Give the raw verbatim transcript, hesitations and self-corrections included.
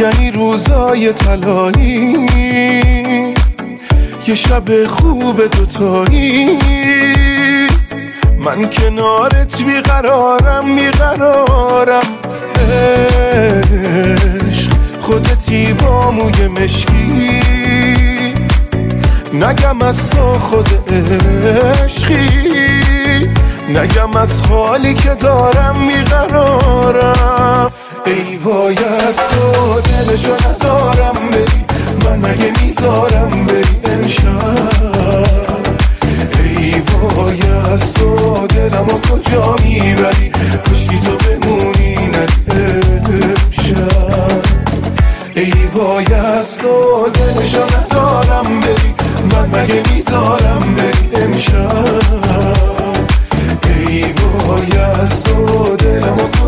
یعنی روزای طلایی، یه شب خوب دوتایی، من کنارت بیقرارم بیقرارم. عشق خودتی با موی مشکی، نگم از تو خود عشقی، نگم از حالی که دارم بیقرارم. ای وای از تو دلشو ندارم بری، من مگه میذارم بری امشب. ای وای از تو دلمو کجا میبری، کشکی تو بمونی نری امشب. ای وای از تو دلشو ندارم بری، من مگه میذارم بری امشب. ای وای از تو دلمو